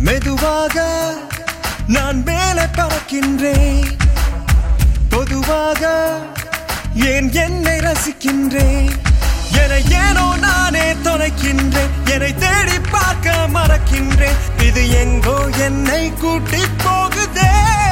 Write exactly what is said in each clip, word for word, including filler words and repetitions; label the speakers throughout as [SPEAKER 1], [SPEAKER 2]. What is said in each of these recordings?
[SPEAKER 1] மெதுவாக நான் மேலே பறக்கின்றேன். பொதுவாக ஏன் என்னை ரசிக்கின்றேன். என்னை ஏனோ நானே தொலைக்கின்றேன். என்னை தேடி பார்க்க மறக்கின்றேன். இது எங்கோ என்னை கூட்டி போகுதே.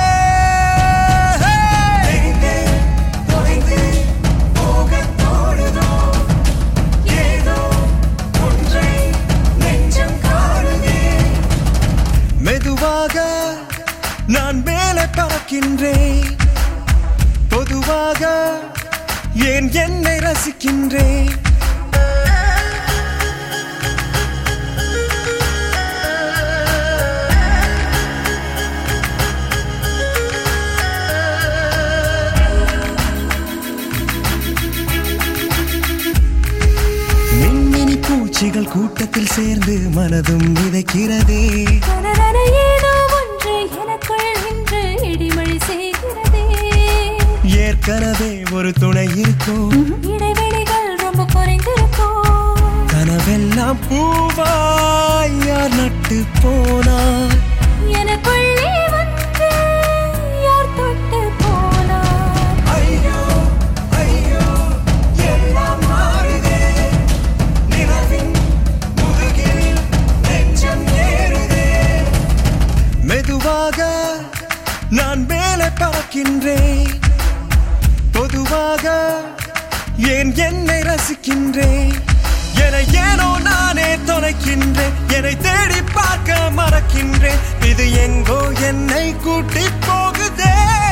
[SPEAKER 1] மெதுவாக நான் மேலே பறக்கின்றேன். பொதுவாக ஏன் என்னை ரசிக்கின்றேன். மின்மினி பூச்சிகள் கூட்டத்தில் சேர்ந்து மனதும் விதைக்கிறதே. ஏற்கனவே ஒரு துணை இருக்கும்.
[SPEAKER 2] இடைவெளிகள் ரொம்ப குறைந்திருக்கும்.
[SPEAKER 1] கனவெல்லாம் பூவாய் யார் நட்டு போனார்.
[SPEAKER 2] எனக்குள்ளே வந்து யார் தொட்டு போனார்.
[SPEAKER 1] ஐயோ ஐயோ எல்லாம் மாறுதே. நிலவின் முதுகில் நெஞ்சம் ஏறுதே. மெதுவாக நான் மேலே பறக்கின்றேன். பொதுவாக ஏன் என்னை ரசிக்கின்றேன். என்னை ஏனோ நானே தொலைக்கின்றேன். என்னை தேடி பார்க்க மறக்கின்றேன். இது எங்கோ என்னை கூட்டி போகுதே.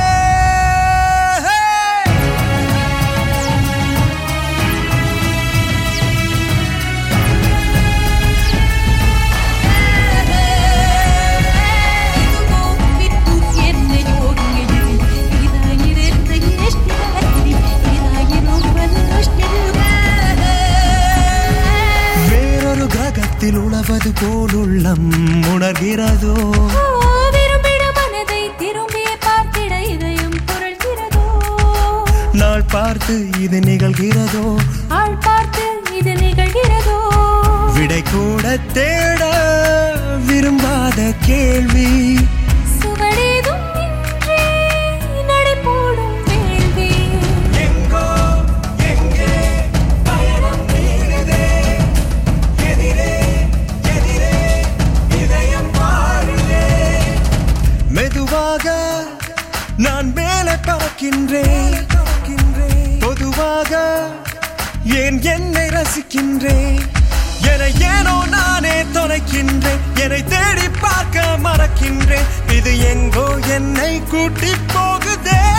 [SPEAKER 1] உழவது போல் உள்ளம் உணர்கிறதோ.
[SPEAKER 2] விரும்பிட மனதை திரும்பிய பார்த்திட இதயம் புரள்கிறதோ.
[SPEAKER 1] நாள் பார்த்து இது நிகழ்கிறதோ.
[SPEAKER 2] ஆள் பார்த்து இது நிகழ்கிறதோ.
[SPEAKER 1] விடை கூட தேட விரும்பாத கேள்வி.
[SPEAKER 2] சுவடேதும் இன்றி நடை போடும் வேள்வி.
[SPEAKER 1] எங்கோ எங்கே பயணம் நீளுதே. எதிரே எதிரே இதயம் மாறுதே. மெதுவாக நான் மேலே பறக்கின்றேன். பொதுவாக ஏன் என்னை ரசிக்கின்றேன். என்னை ஏனோ நானே தொலைக்கின்றேன். என்னை தேடி பார்க்க மறக்கின்றேன். இது எங்கோ என்னை கூட்டி போகுதே.